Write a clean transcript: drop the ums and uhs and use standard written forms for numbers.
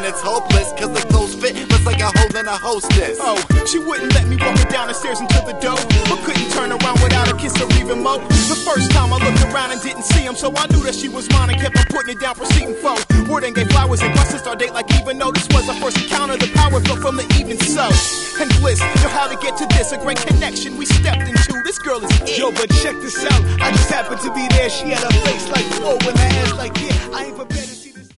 and it's hopeless, cause the clothes fit looks like a hole in a hostess. Oh, she wouldn't let me walk her down the stairs into the door, but couldn't turn around without a kiss or even more. The first time I looked around and didn't see him, so I knew that she was mine and kept on putting it down, proceeding forward. Word and gave flowers and busted our date like even though this was our first encounter, the power felt from the evening so. And bliss, know how to get to this, a great connection we stepped into. This girl is it. Yo, but check this out, I just happened to be there. She had a face like, oh, and her ass like, yeah, I ain't prepared to